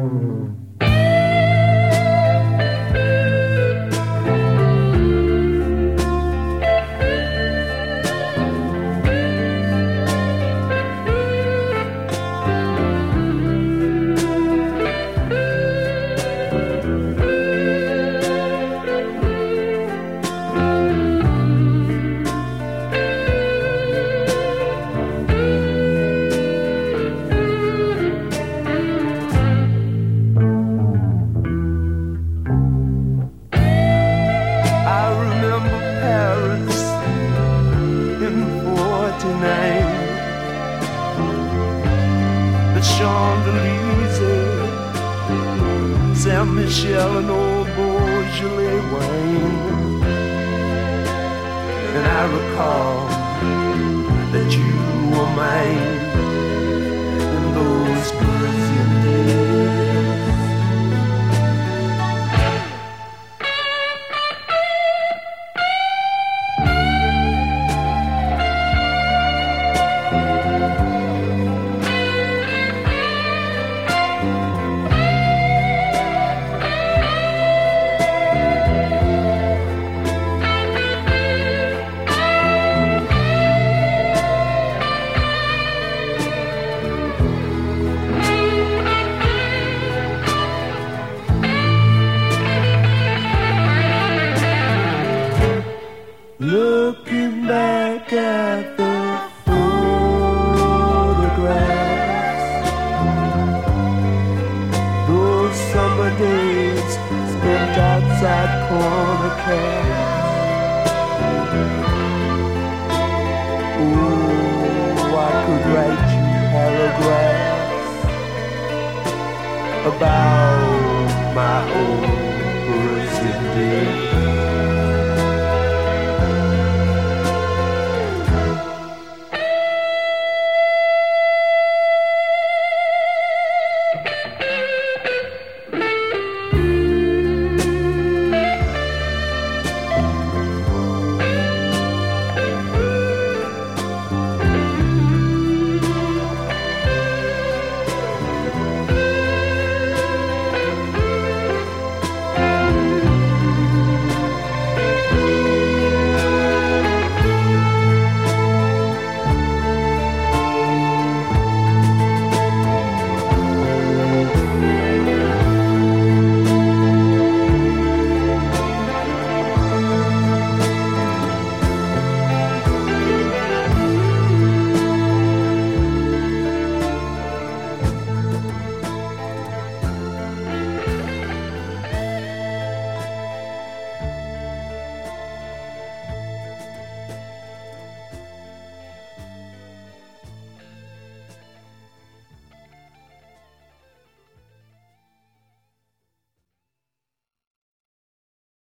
Saint-Michel and old Beaujolais wine. And I recall that you were mine in those Parisian days. Looking back at the photographs, those summer days spent outside corner cafes. Oh, I could write you paragraphs about